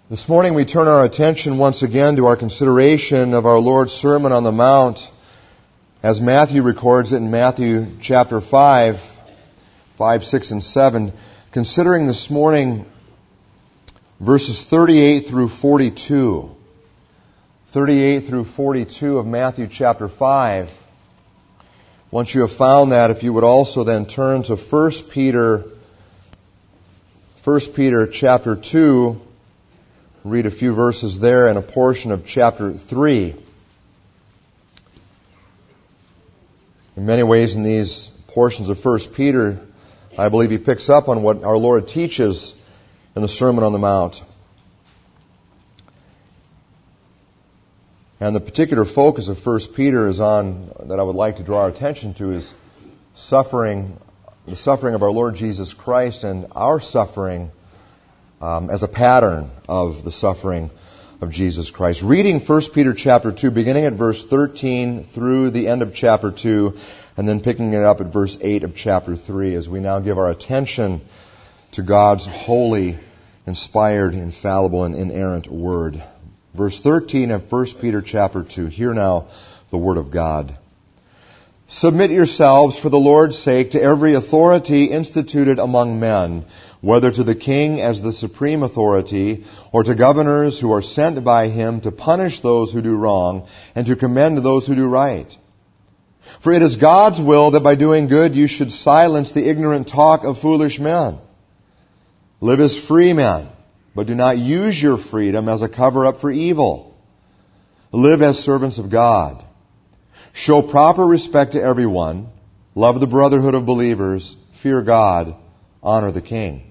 This morning we turn our attention once again to our consideration of our Lord's Sermon on the Mount, as Matthew records it in Matthew chapter 5, 6, and 7, considering this morning verses 38 through 42. 38 through 42 of Matthew chapter 5. Once you have found that, if you would also then turn to 1 Peter chapter 2, read a few verses there and a portion of chapter 3. In many ways in these portions of 1 Peter, I believe he picks up on what our Lord teaches in the Sermon on the Mount. And the particular focus of 1 Peter is on, that I would like to draw our attention to, is suffering, the suffering of our Lord Jesus Christ and our suffering as a pattern of the suffering of Jesus Christ. Reading 1 Peter chapter 2, beginning at verse 13 through the end of chapter 2, and then picking it up at verse 8 of chapter 3, as we now give our attention to God's holy, inspired, infallible, and inerrant Word. Verse 13 of 1 Peter chapter 2. Hear now the Word of God. Submit yourselves for the Lord's sake to every authority instituted among men, whether to the king as the supreme authority, or to governors who are sent by him to punish those who do wrong and to commend those who do right. For it is God's will that by doing good you should silence the ignorant talk of foolish men. Live as free men, but do not use your freedom as a cover-up for evil. Live as servants of God. Show proper respect to everyone. Love the brotherhood of believers. Fear God. Honor the king.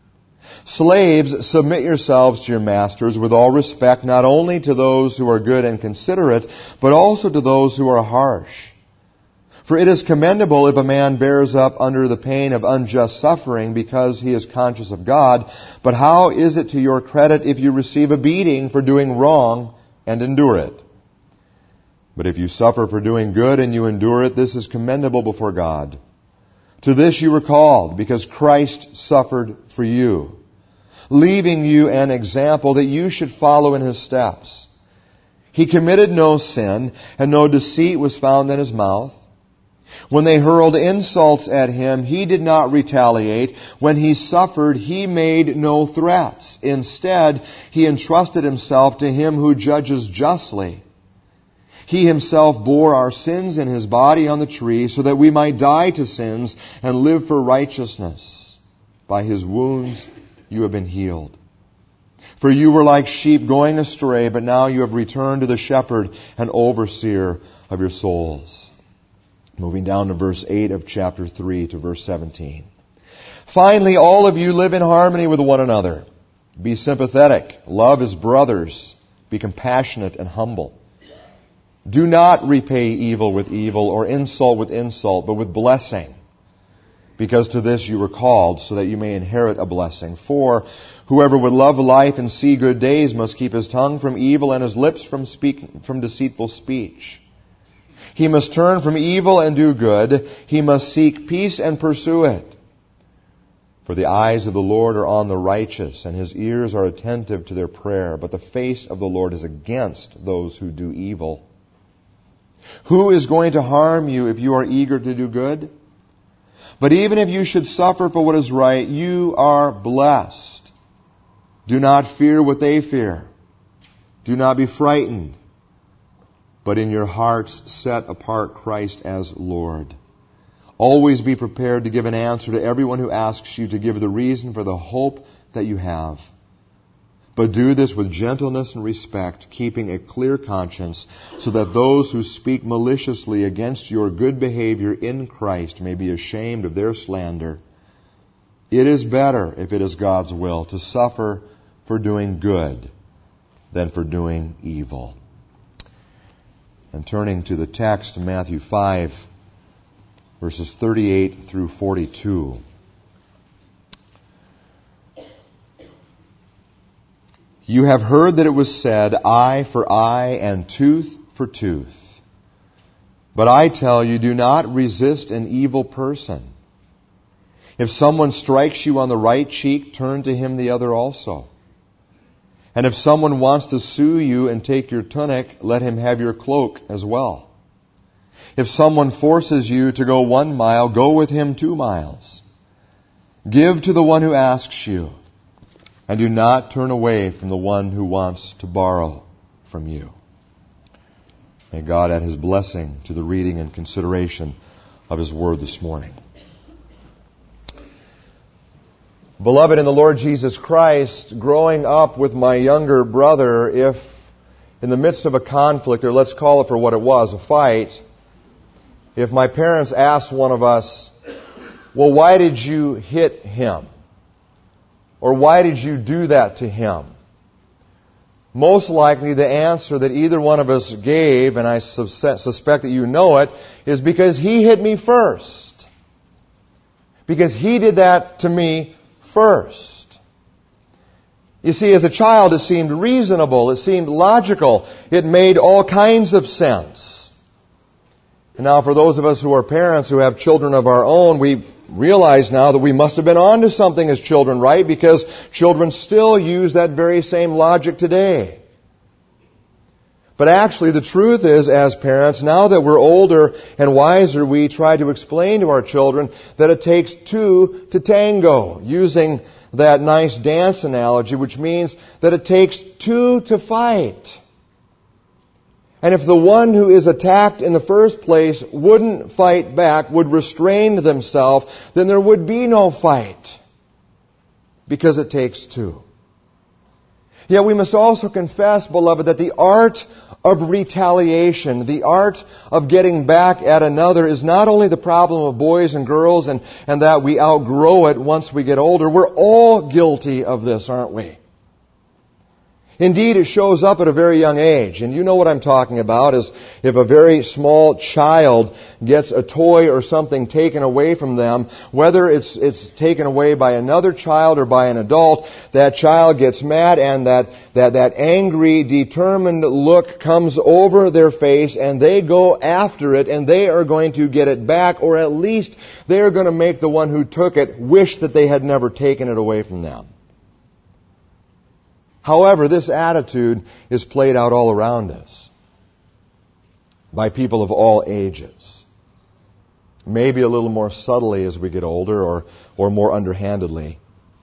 Slaves, submit yourselves to your masters with all respect, not only to those who are good and considerate, but also to those who are harsh. For it is commendable if a man bears up under the pain of unjust suffering because he is conscious of God. But how is it to your credit if you receive a beating for doing wrong and endure it? But if you suffer for doing good and you endure it, this is commendable before God. To this you were called, because Christ suffered for you, leaving you an example that you should follow in his steps. He committed no sin, and no deceit was found in his mouth. When they hurled insults at him, he did not retaliate. When he suffered, he made no threats. Instead, he entrusted himself to him who judges justly. He himself bore our sins in his body on the tree so that we might die to sins and live for righteousness. By his wounds you have been healed. For you were like sheep going astray, but now you have returned to the shepherd and overseer of your souls. Moving down to verse 8 of chapter 3 to verse 17. Finally, all of you live in harmony with one another. Be sympathetic. Love as brothers. Be compassionate and humble. Do not repay evil with evil or insult with insult, but with blessing, because to this you were called, so that you may inherit a blessing. For whoever would love life and see good days must keep his tongue from evil and his lips from deceitful speech. He must turn from evil and do good. He must seek peace and pursue it. For the eyes of the Lord are on the righteous, and his ears are attentive to their prayer. But the face of the Lord is against those who do evil. Who is going to harm you if you are eager to do good? But even if you should suffer for what is right, you are blessed. Do not fear what they fear. Do not be frightened. But in your hearts set apart Christ as Lord. Always be prepared to give an answer to everyone who asks you to give the reason for the hope that you have. But do this with gentleness and respect, keeping a clear conscience, so that those who speak maliciously against your good behavior in Christ may be ashamed of their slander. It is better, if it is God's will, to suffer for doing good than for doing evil. And turning to the text, Matthew 5, verses 38 through 42. You have heard that it was said, eye for eye and tooth for tooth. But I tell you, do not resist an evil person. If someone strikes you on the right cheek, turn to him the other also. And if someone wants to sue you and take your tunic, let him have your cloak as well. If someone forces you to go 1 mile, go with him 2 miles. Give to the one who asks you, and do not turn away from the one who wants to borrow from you. May God add His blessing to the reading and consideration of His Word this morning. Beloved in the Lord Jesus Christ, growing up with my younger brother, if in the midst of a conflict, or let's call it for what it was, a fight, if my parents asked one of us, well, why did you hit him? Or why did you do that to him? Most likely the answer that either one of us gave, and I suspect that you know it, is because he hit me first. Because he did that to me first. You see, as a child, it seemed reasonable. It seemed logical. It made all kinds of sense. And now for those of us who are parents who have children of our own, we realize now that we must have been on to something as children, right? Because children still use that very same logic today. But actually, the truth is, as parents, now that we're older and wiser, we try to explain to our children that it takes two to tango, using that nice dance analogy, which means that it takes two to fight. And if the one who is attacked in the first place wouldn't fight back, would restrain themselves, then there would be no fight. Because it takes two. Yet we must also confess, beloved, that the art of retaliation, the art of getting back at another, is not only the problem of boys and girls and that we outgrow it once we get older. We're all guilty of this, aren't we? Indeed, it shows up at a very young age. And you know what I'm talking about, is if a very small child gets a toy or something taken away from them, whether it's taken away by another child or by an adult, that child gets mad and that angry, determined look comes over their face, and they go after it, and they are going to get it back, or at least they are going to make the one who took it wish that they had never taken it away from them. However, this attitude is played out all around us by people of all ages. Maybe a little more subtly as we get older, or more underhandedly.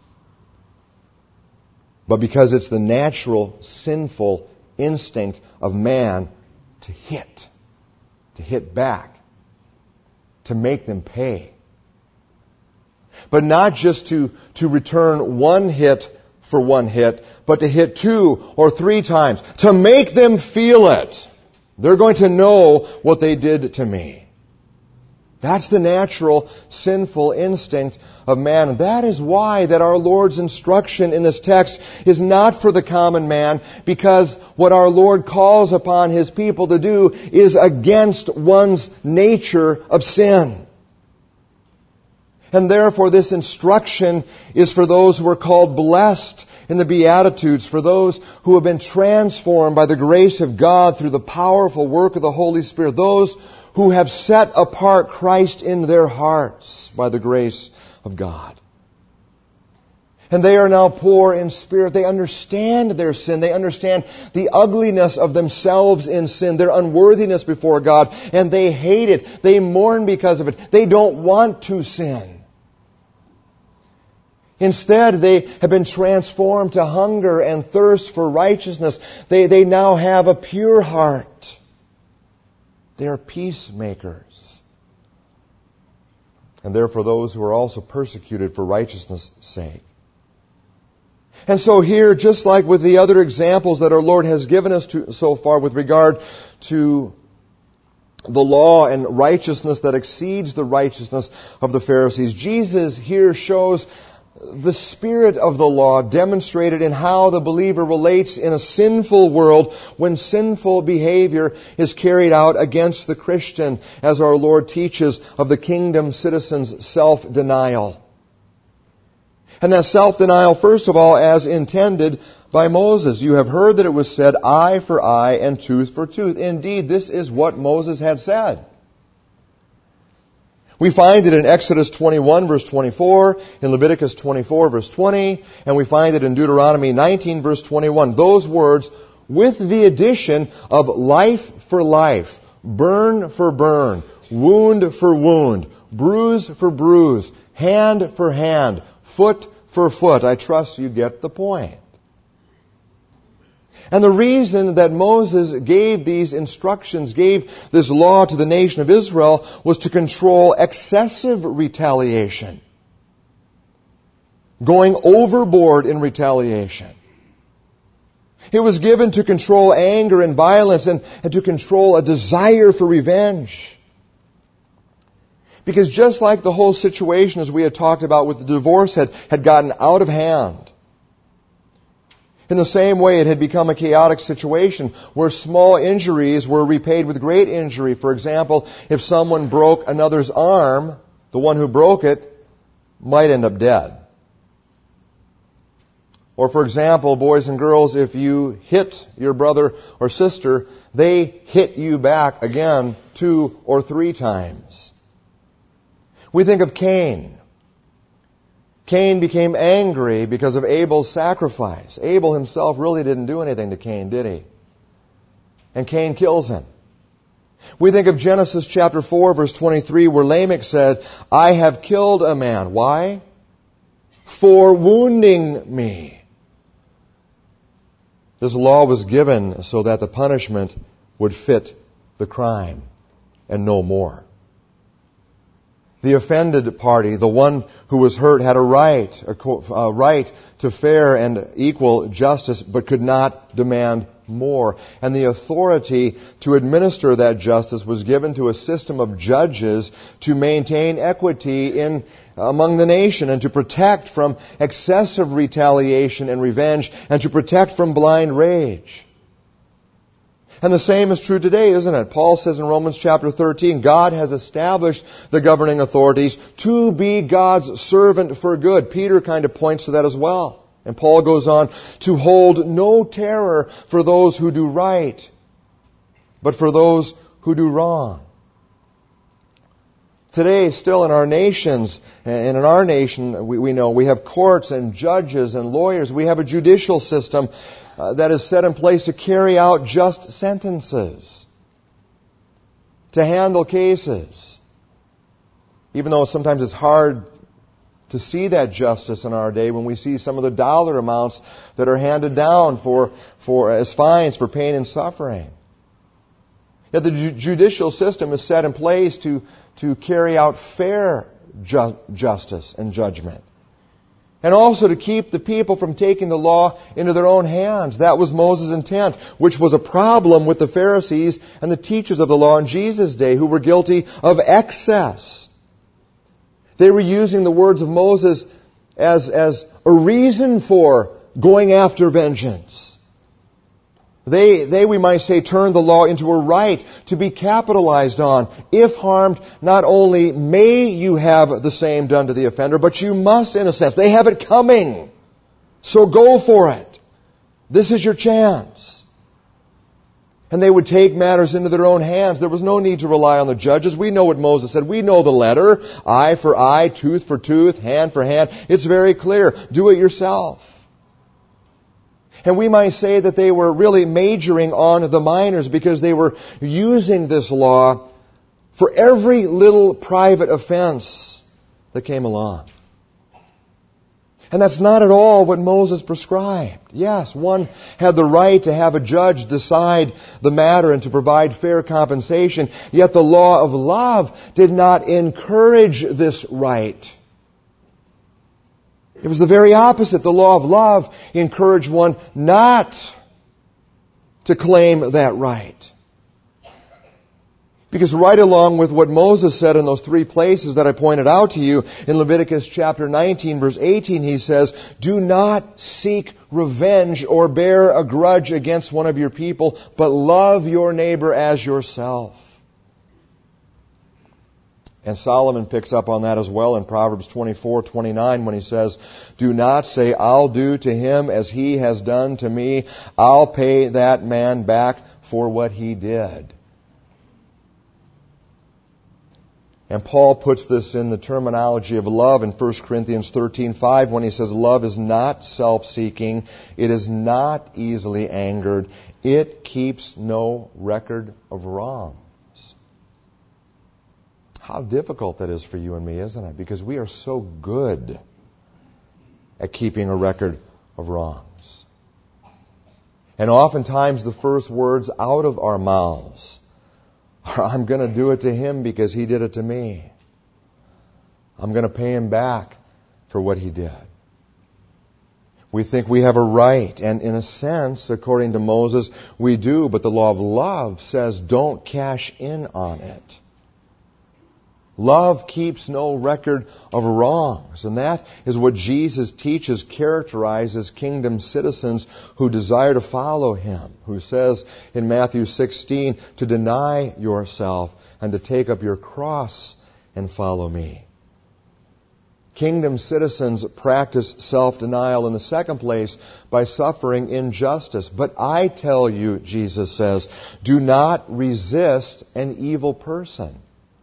But because it's the natural, sinful instinct of man to hit back, to make them pay. But not just to return one hit for one hit, but to hit 2 or 3 times, to make them feel it. They're going to know what they did to me. That's the natural, sinful instinct of man. And that is why that our Lord's instruction in this text is not for the common man, because what our Lord calls upon His people to do is against one's nature of sin. And therefore this instruction is for those who are called blessed in the Beatitudes, for those who have been transformed by the grace of God through the powerful work of the Holy Spirit, those who have set apart Christ in their hearts by the grace of God. And they are now poor in spirit. They understand their sin. They understand the ugliness of themselves in sin, their unworthiness before God, and they hate it. They mourn because of it. They don't want to sin. Instead, they have been transformed to hunger and thirst for righteousness. They now have a pure heart. They are peacemakers. And therefore those who are also persecuted for righteousness' sake. And so here, just like with the other examples that our Lord has given us so far with regard to the law and righteousness that exceeds the righteousness of the Pharisees, Jesus here shows the spirit of the law demonstrated in how the believer relates in a sinful world when sinful behavior is carried out against the Christian, as our Lord teaches of the kingdom citizens' self-denial. And that self-denial, first of all, as intended by Moses. You have heard that it was said, eye for eye and tooth for tooth. Indeed, this is what Moses had said. We find it in Exodus 21, verse 24, in Leviticus 24, verse 20, and we find it in Deuteronomy 19, verse 21. Those words, with the addition of life for life, burn for burn, wound for wound, bruise for bruise, hand for hand, foot for foot. I trust you get the point. And the reason that Moses gave these instructions, gave this law to the nation of Israel, was to control excessive retaliation. Going overboard in retaliation. It was given to control anger and violence and to control a desire for revenge. Because just like the whole situation, as we had talked about with the divorce, had gotten out of hand, in the same way, it had become a chaotic situation where small injuries were repaid with great injury. For example, if someone broke another's arm, the one who broke it might end up dead. Or for example, boys and girls, if you hit your brother or sister, they hit you back again 2 or 3 times. We think of Cain. Cain became angry because of Abel's sacrifice. Abel himself really didn't do anything to Cain, did he? And Cain kills him. We think of Genesis chapter 4, verse 23, where Lamech said, I have killed a man. Why? For wounding me. This law was given so that the punishment would fit the crime and no more. The offended party, the one who was hurt, had a right to fair and equal justice, but could not demand more. And the authority to administer that justice was given to a system of judges to maintain equity among the nation and to protect from excessive retaliation and revenge and to protect from blind rage. And the same is true today, isn't it? Paul says in Romans chapter 13, God has established the governing authorities to be God's servant for good. Peter kind of points to that as well. And Paul goes on to hold no terror for those who do right, but for those who do wrong. Today, still in our nations, and in our nation, we know we have courts and judges and lawyers. We have a judicial system that is set in place to carry out just sentences, to handle cases. Even though sometimes it's hard to see that justice in our day when we see some of the dollar amounts that are handed down as fines for pain and suffering. Yet the judicial system is set in place to carry out fair justice and judgment. And also to keep the people from taking the law into their own hands. That was Moses' intent, which was a problem with the Pharisees and the teachers of the law in Jesus' day who were guilty of excess. They were using the words of Moses as a reason for going after vengeance. They, we might say, turned the law into a right to be capitalized on. If harmed, not only may you have the same done to the offender, but you must, in a sense. They have it coming. So go for it. This is your chance. And they would take matters into their own hands. There was no need to rely on the judges. We know what Moses said. We know the letter. Eye for eye, tooth for tooth, hand for hand. It's very clear. Do it yourself. And we might say that they were really majoring on the minors because they were using this law for every little private offense that came along. And that's not at all what Moses prescribed. Yes, one had the right to have a judge decide the matter and to provide fair compensation. Yet the law of love did not encourage this right. It was the very opposite. The law of love encouraged one not to claim that right. Because right along with what Moses said in those 3 places that I pointed out to you, in Leviticus chapter 19, verse 18, he says, do not seek revenge or bear a grudge against one of your people, but love your neighbor as yourself. And Solomon picks up on that as well in Proverbs 24:29 when he says, do not say, I'll do to him as he has done to me. I'll pay that man back for what he did. And Paul puts this in the terminology of love in 1 Corinthians 13:5 when he says, love is not self-seeking, it is not easily angered, it keeps no record of wrongs. How difficult that is for you and me, isn't it? Because we are so good at keeping a record of wrongs. And oftentimes the first words out of our mouths are, I'm going to do it to him because he did it to me. I'm going to pay him back for what he did. We think we have a right, and in a sense, according to Moses, we do, but the law of love says don't cash in on it. Love keeps no record of wrongs, and that is what Jesus teaches characterizes kingdom citizens who desire to follow him, who says in Matthew 16 to deny yourself and to take up your cross and follow me. Kingdom citizens practice self-denial in the second place by suffering injustice. But I tell you, Jesus says, do not resist an evil person.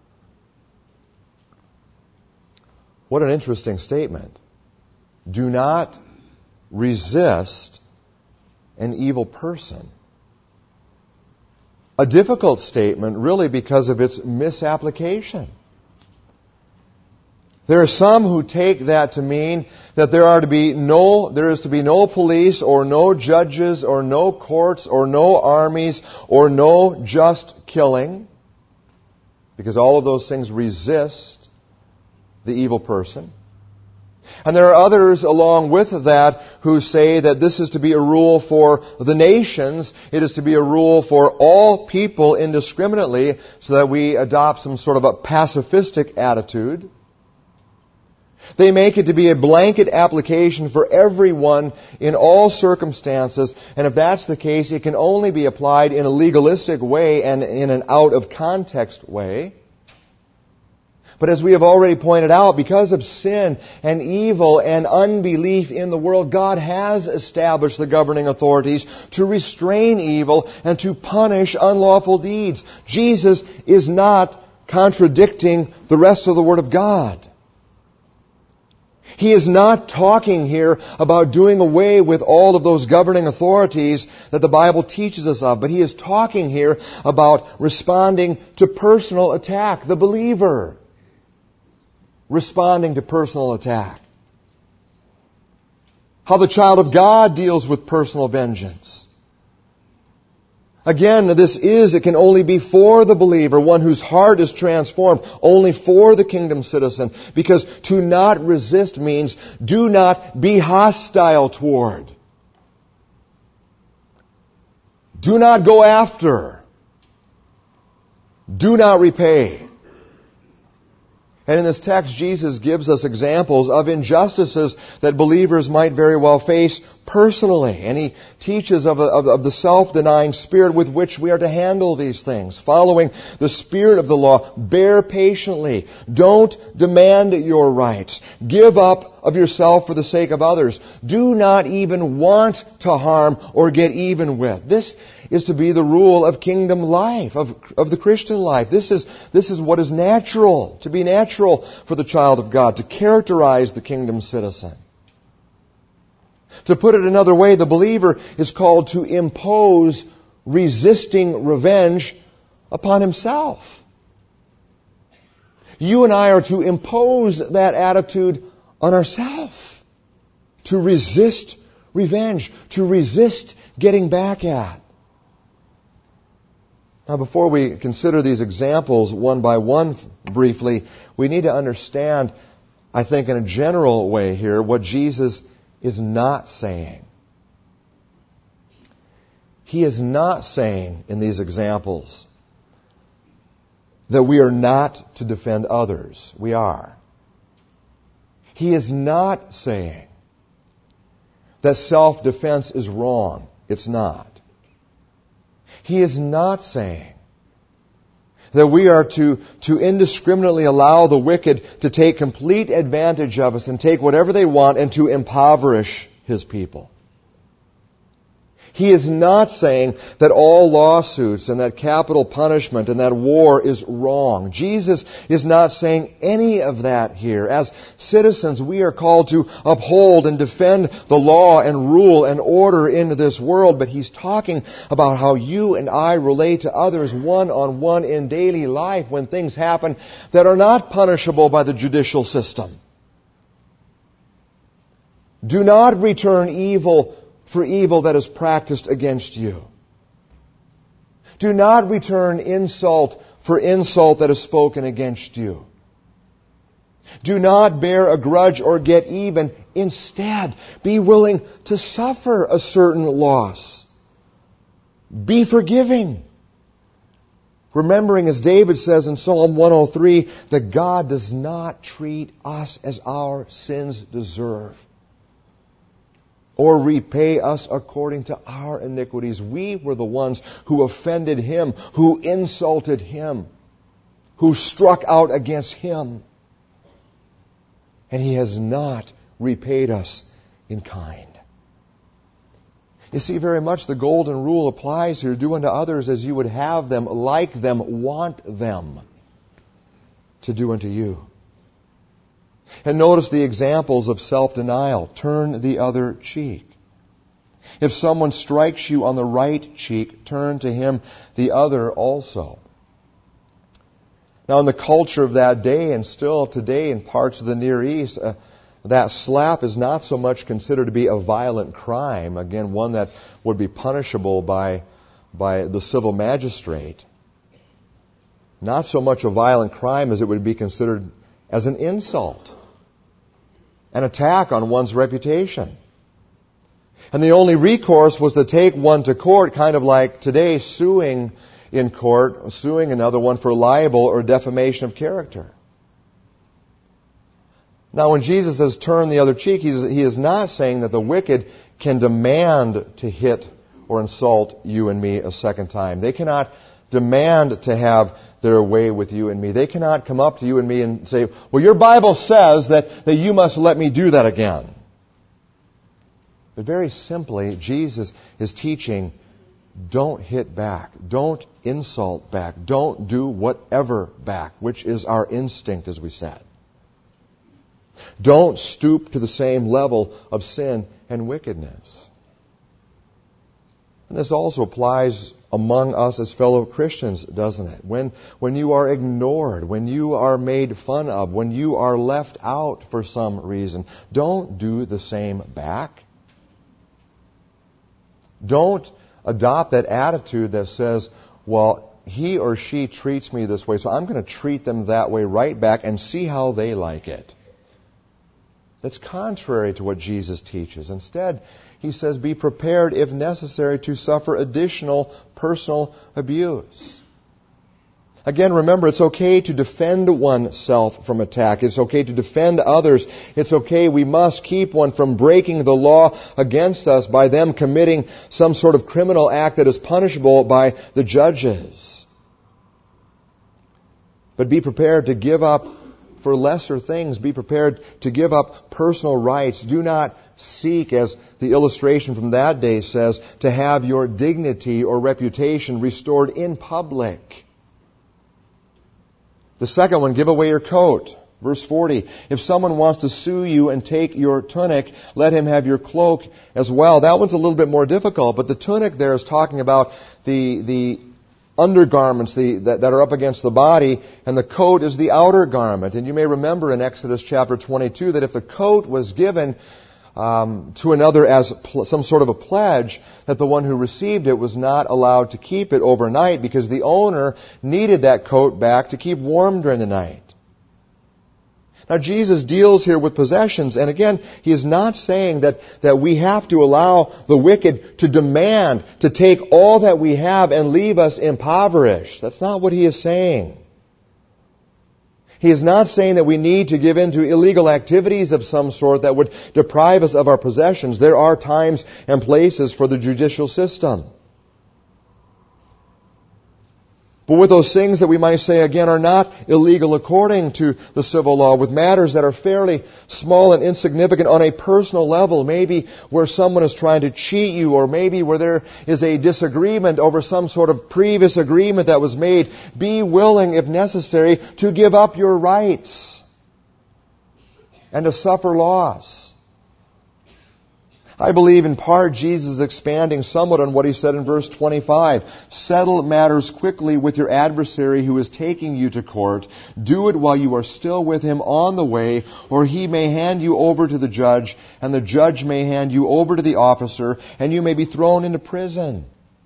What an interesting statement. Do not resist an evil person. A difficult statement, really, because of its misapplication. There are some who take that to mean that there is to be no police or no judges or no courts or no armies or no just killing, because all of those things resist the evil person. And there are others along with that who say that this is to be a rule for the nations. It is to be a rule for all people indiscriminately, so that we adopt some sort of a pacifistic attitude. They make it to be a blanket application for everyone in all circumstances, and if that's the case, it can only be applied in a legalistic way and in an out-of-context way. But as we have already pointed out, because of sin and evil and unbelief in the world, God has established the governing authorities to restrain evil and to punish unlawful deeds. Jesus is not contradicting the rest of the Word of God. He is not talking here about doing away with all of those governing authorities that the Bible teaches us of, but he is talking here about responding to personal attack, the believer responding to personal attack. How the child of God deals with personal vengeance. Again, it can only be for the believer, one whose heart is transformed, only for the kingdom citizen. Because to not resist means do not be hostile toward. Do not go after. Do not repay. And in this text, Jesus gives us examples of injustices that believers might very well face personally. And he teaches of the self-denying spirit with which we are to handle these things. Following the spirit of the law, bear patiently. Don't demand your rights. Give up of yourself for the sake of others. Do not even want to harm or get even with. This is to be the rule of kingdom life, of the Christian life. This is what is natural, to be natural for the child of God, to characterize the kingdom citizen. To put it another way, the believer is called to impose resisting revenge upon himself. You and I are to impose that attitude on ourselves, to resist revenge, to resist getting back at. Now, before we consider these examples one by one briefly, we need to understand, I think in a general way here, what Jesus is not saying. He is not saying in these examples that we are not to defend others. We are. He is not saying that self-defense is wrong. It's not. He is not saying that we are to indiscriminately allow the wicked to take complete advantage of us and take whatever they want and to impoverish His people. He is not saying that all lawsuits and that capital punishment and that war is wrong. Jesus is not saying any of that here. As citizens, we are called to uphold and defend the law and rule and order in this world, but He's talking about how you and I relate to others one-on-one in daily life when things happen that are not punishable by the judicial system. Do not return evil for evil that is practiced against you. Do not return insult for insult that is spoken against you. Do not bear a grudge or get even. Instead, be willing to suffer a certain loss. Be forgiving. Remembering, as David says in Psalm 103, that God does not treat us as our sins deserve, or repay us according to our iniquities. We were the ones who offended Him, who insulted Him, who struck out against Him. And He has not repaid us in kind. You see, very much the golden rule applies here. Do unto others as you would have them, like them, want them to do unto you. And notice the examples of self-denial. Turn the other cheek. If someone strikes you on the right cheek, turn to him the other also. Now, in the culture of that day, and still today in parts of the Near East, that slap is not so much considered to be a violent crime. Again, one that would be punishable by the civil magistrate. Not so much a violent crime as it would be considered as an insult, an attack on one's reputation. And the only recourse was to take one to court, kind of like today suing in court, suing another one for libel or defamation of character. Now, when Jesus says turn the other cheek, He is not saying that the wicked can demand to hit or insult you and me a second time. They cannot demand to have their way with you and me. They cannot come up to you and me and say, well, your Bible says that you must let me do that again. But very simply, Jesus is teaching, don't hit back. Don't insult back. Don't do whatever back, which is our instinct, as we said. Don't stoop to the same level of sin and wickedness. And this also applies among us as fellow Christians, doesn't it? When you are ignored, when you are made fun of, when you are left out for some reason, don't do the same back. Don't adopt that attitude that says, well, he or she treats me this way, so I'm going to treat them that way right back and see how they like it. That's contrary to what Jesus teaches. Instead, He says, be prepared, if necessary, to suffer additional personal abuse. Again, remember, it's okay to defend oneself from attack. It's okay to defend others. It's okay, we must keep one from breaking the law against us by them committing some sort of criminal act that is punishable by the judges. But be prepared to give up for lesser things. Be prepared to give up personal rights. Do not seek, as the illustration from that day says, to have your dignity or reputation restored in public. The second one, give away your coat. Verse 40, if someone wants to sue you and take your tunic, let him have your cloak as well. That one's a little bit more difficult, but the tunic there is talking about the undergarments that are up against the body, and the coat is the outer garment. And you may remember in Exodus chapter 22 that if the coat was given to another as some sort of a pledge, that the one who received it was not allowed to keep it overnight because the owner needed that coat back to keep warm during the night. Now, Jesus deals here with possessions, and again, He is not saying that we have to allow the wicked to demand to take all that we have and leave us impoverished. That's not what He is saying. He is not saying that we need to give in to illegal activities of some sort that would deprive us of our possessions. There are times and places for the judicial system. But with those things that we might say, again, are not illegal according to the civil law, with matters that are fairly small and insignificant on a personal level, maybe where someone is trying to cheat you, or maybe where there is a disagreement over some sort of previous agreement that was made, be willing, if necessary, to give up your rights and to suffer loss. I believe in part Jesus is expanding somewhat on what he said in verse 25. Settle matters quickly with your adversary who is taking you to court. Do it while you are still with him on the way, or he may hand you over to the judge, and the judge may hand you over to the officer, and you may be thrown into prison.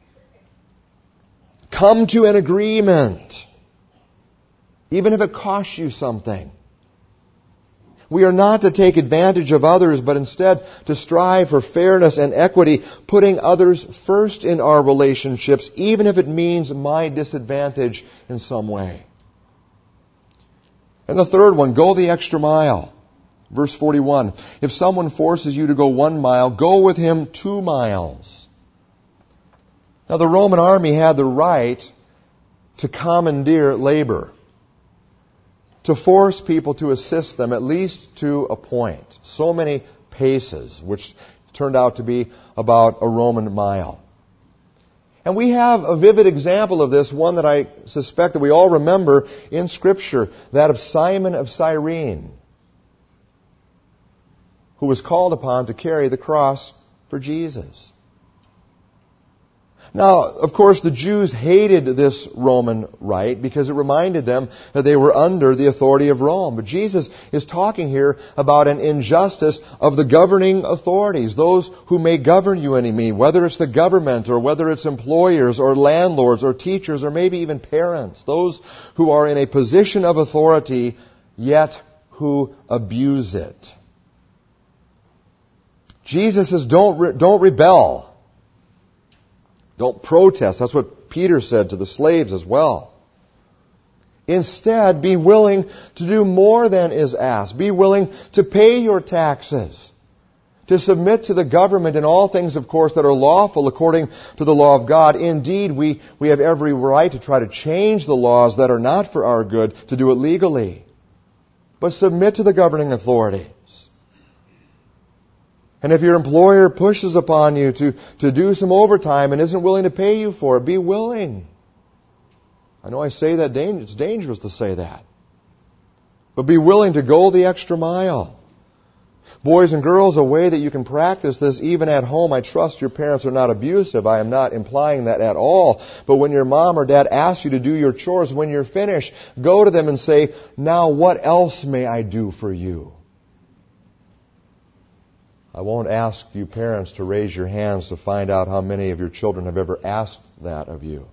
Come to an agreement, even if it costs you something. We are not to take advantage of others, but instead to strive for fairness and equity, putting others first in our relationships, even if it means my disadvantage in some way. And the third one, go the extra mile. Verse 41, if someone forces you to go 1 mile, go with him 2 miles. Now the Roman army had the right to commandeer labor, to force people to assist them, at least to a point. So many paces, which turned out to be about a Roman mile. And we have a vivid example of this, one that I suspect that we all remember in Scripture, that of Simon of Cyrene, who was called upon to carry the cross for Jesus. Now, of course, the Jews hated this Roman right because it reminded them that they were under the authority of Rome. But Jesus is talking here about an injustice of the governing authorities, those who may govern you and me, whether it's the government or whether it's employers or landlords or teachers or maybe even parents, those who are in a position of authority yet who abuse it. Jesus says, don't rebel. Don't protest. That's what Peter said to the slaves as well. Instead, be willing to do more than is asked. Be willing to pay your taxes. To submit to the government in all things, of course, that are lawful according to the law of God. Indeed, we have every right to try to change the laws that are not for our good, to do it legally. But submit to the governing authority. And if your employer pushes upon you to do some overtime and isn't willing to pay you for it, be willing. I know I say that, it's dangerous to say that. But be willing to go the extra mile. Boys and girls, a way that you can practice this even at home. I trust your parents are not abusive. I am not implying that at all. But when your mom or dad asks you to do your chores, when you're finished, go to them and say, now what else may I do for you? I won't ask you parents to raise your hands to find out how many of your children have ever asked that of you.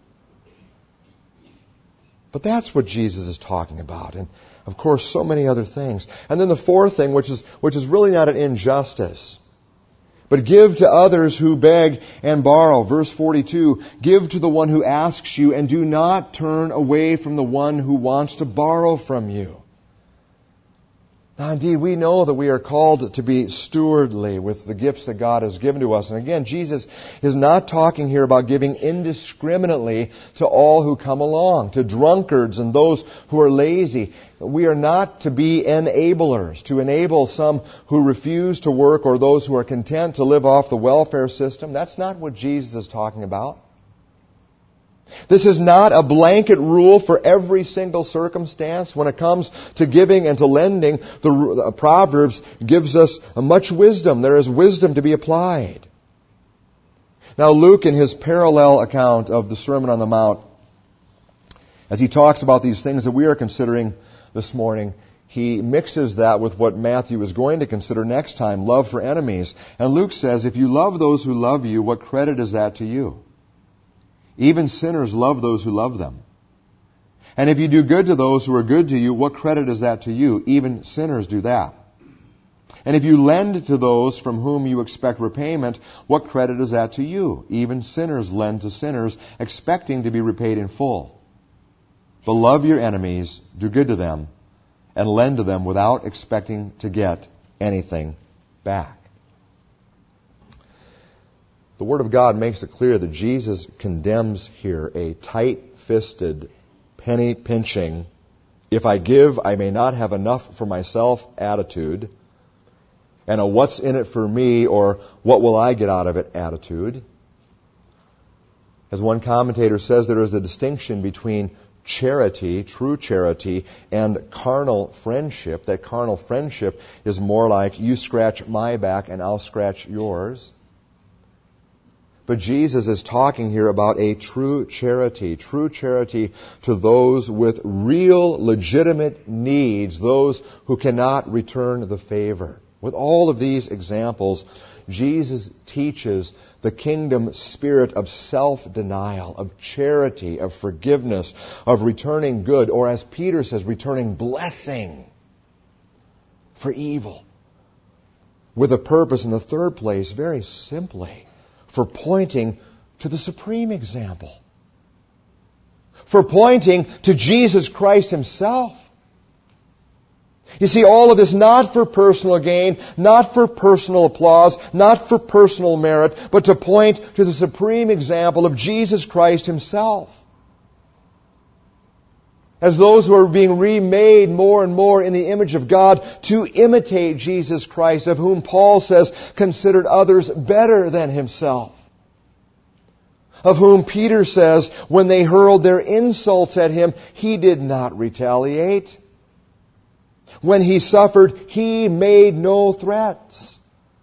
But that's what Jesus is talking about. And, of course, so many other things. And then the fourth thing, which is really not an injustice, but give to others who beg and borrow. Verse 42, give to the one who asks you, and do not turn away from the one who wants to borrow from you. Now, indeed, we know that we are called to be stewardly with the gifts that God has given to us. And again, Jesus is not talking here about giving indiscriminately to all who come along, to drunkards and those who are lazy. We are not to be enablers, to enable some who refuse to work or those who are content to live off the welfare system. That's not what Jesus is talking about. This is not a blanket rule for every single circumstance. When it comes to giving and to lending, the Proverbs gives us much wisdom. There is wisdom to be applied. Now Luke, in his parallel account of the Sermon on the Mount, as he talks about these things that we are considering this morning, he mixes that with what Matthew is going to consider next time, love for enemies. And Luke says, if you love those who love you, what credit is that to you? Even sinners love those who love them. And if you do good to those who are good to you, what credit is that to you? Even sinners do that. And if you lend to those from whom you expect repayment, what credit is that to you? Even sinners lend to sinners, expecting to be repaid in full. But love your enemies, do good to them, and lend to them without expecting to get anything back. The Word of God makes it clear that Jesus condemns here a tight-fisted penny pinching, if I give, I may not have enough for myself attitude, and a what's in it for me or what will I get out of it attitude. As one commentator says, there is a distinction between charity, true charity, and carnal friendship. That carnal friendship is more like you scratch my back and I'll scratch yours. But Jesus is talking here about a true charity to those with real, legitimate needs, those who cannot return the favor. With all of these examples, Jesus teaches the kingdom spirit of self-denial, of charity, of forgiveness, of returning good, or as Peter says, returning blessing for evil. With a purpose, in the third place, very simply, for pointing to the supreme example. For pointing to Jesus Christ Himself. You see, all of this not for personal gain, not for personal applause, not for personal merit, but to point to the supreme example of Jesus Christ Himself. As those who are being remade more and more in the image of God to imitate Jesus Christ, of whom Paul says considered others better than himself. Of whom Peter says when they hurled their insults at him, he did not retaliate. When he suffered, he made no threats.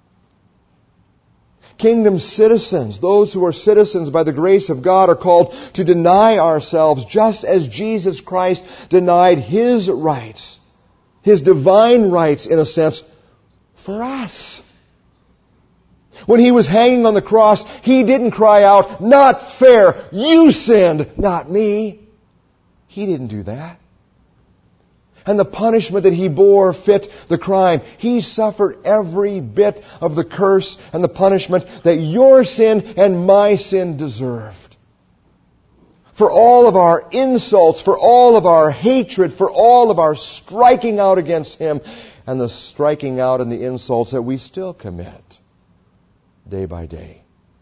Kingdom citizens, those who are citizens by the grace of God, are called to deny ourselves just as Jesus Christ denied His rights, His divine rights in a sense, for us. When He was hanging on the cross, He didn't cry out, "Not fair, you sinned, not me." He didn't do that. And the punishment that He bore fit the crime. He suffered every bit of the curse and the punishment that your sin and my sin deserved. For all of our insults, for all of our hatred, for all of our striking out against Him, and the striking out and the insults that we still commit day by day.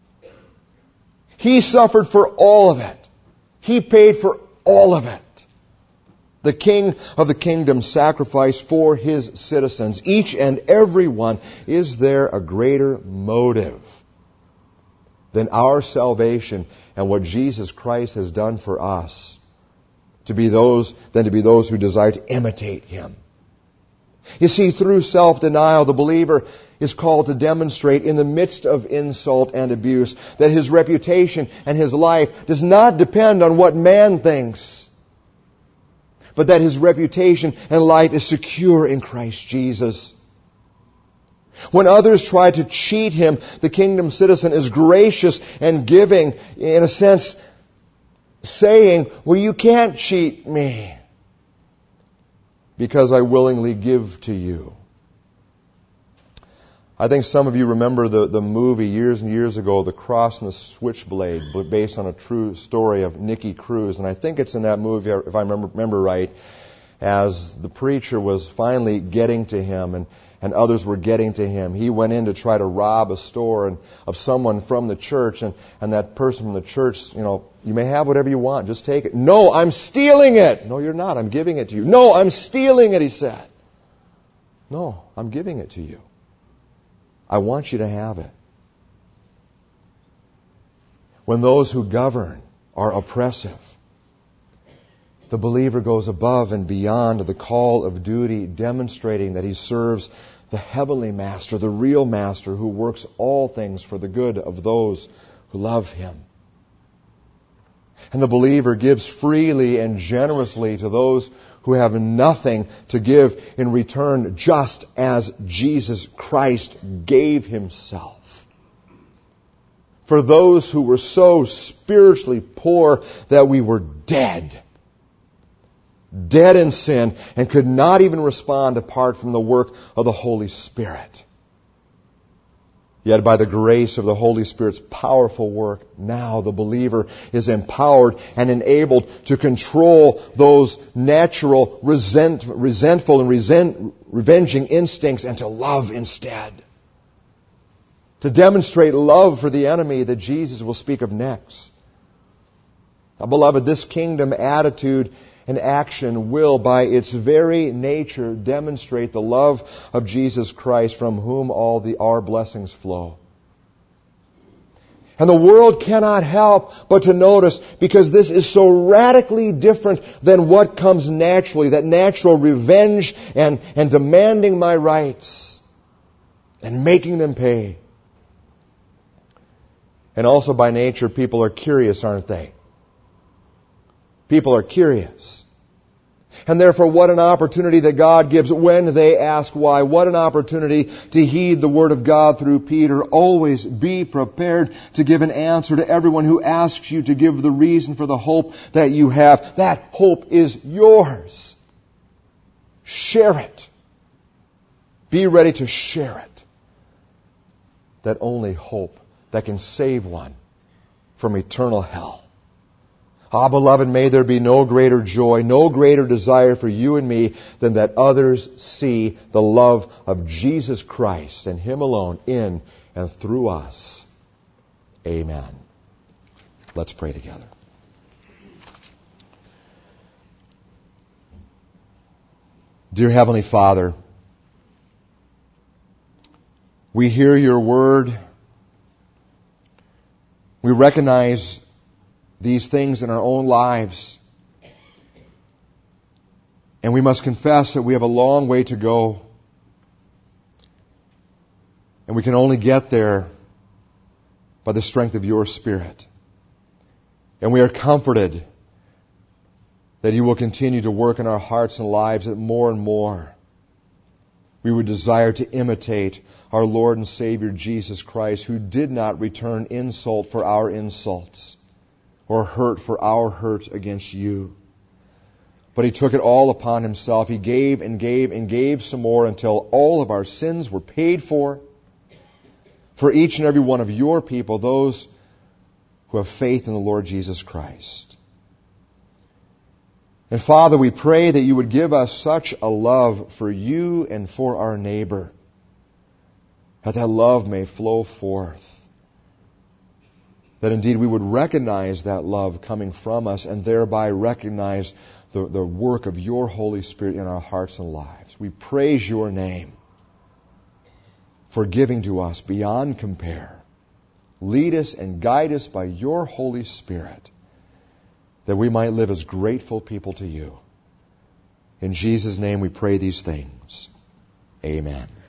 He suffered for all of it. He paid for all of it. The King of the kingdom sacrificed for His citizens. Each and every one. Is there a greater motive than our salvation and what Jesus Christ has done for us to be those who desire to imitate Him? You see, through self-denial, the believer is called to demonstrate in the midst of insult and abuse that his reputation and his life does not depend on what man thinks, but that his reputation and life is secure in Christ Jesus. When others try to cheat him, the kingdom citizen is gracious and giving, in a sense, saying, "Well, you can't cheat me because I willingly give to you." I think some of you remember the movie years and years ago, The Cross and the Switchblade, based on a true story of Nicky Cruz. And I think it's in that movie, if I remember right, as the preacher was finally getting to him and others were getting to him. He went in to try to rob a store of someone from the church, and that person from the church, "You may have whatever you want, just take it." "No, I'm stealing it." "No, you're not, I'm giving it to you." "No, I'm stealing it," he said. "No, I'm giving it to you. I want you to have it." When those who govern are oppressive, the believer goes above and beyond the call of duty, demonstrating that he serves the heavenly master, the real master who works all things for the good of those who love Him. And the believer gives freely and generously to those who have nothing to give in return, just as Jesus Christ gave Himself. For those who were so spiritually poor that we were dead in sin, and could not even respond apart from the work of the Holy Spirit. Yet by the grace of the Holy Spirit's powerful work, now the believer is empowered and enabled to control those natural resentful and revenging instincts and to love instead. To demonstrate love for the enemy that Jesus will speak of next. Now, beloved, this kingdom attitude and action will, by its very nature, demonstrate the love of Jesus Christ, from whom all our blessings flow. And the world cannot help but to notice, because this is so radically different than what comes naturally, that natural revenge and demanding my rights and making them pay. And also by nature, people are curious, aren't they? People are curious. And therefore, what an opportunity that God gives when they ask why. What an opportunity to heed the Word of God through Peter. Always be prepared to give an answer to everyone who asks you to give the reason for the hope that you have. That hope is yours. Share it. Be ready to share it. That only hope that can save one from eternal hell. Ah, beloved, may there be no greater joy, no greater desire for you and me than that others see the love of Jesus Christ and Him alone in and through us. Amen. Let's pray together. Dear Heavenly Father, we hear your word. We recognize these things in our own lives. And we must confess that we have a long way to go. And we can only get there by the strength of your Spirit. And we are comforted that you will continue to work in our hearts and lives, that more and more we would desire to imitate our Lord and Savior Jesus Christ, who did not return insult for our insults, or hurt for our hurt against you. But He took it all upon Himself. He gave and gave and gave some more until all of our sins were paid for each and every one of your people, those who have faith in the Lord Jesus Christ. And Father, we pray that you would give us such a love for you and for our neighbor, that love may flow forth. That indeed we would recognize that love coming from us, and thereby recognize the work of your Holy Spirit in our hearts and lives. We praise your name for giving to us beyond compare. Lead us and guide us by your Holy Spirit, that we might live as grateful people to you. In Jesus' name we pray these things. Amen.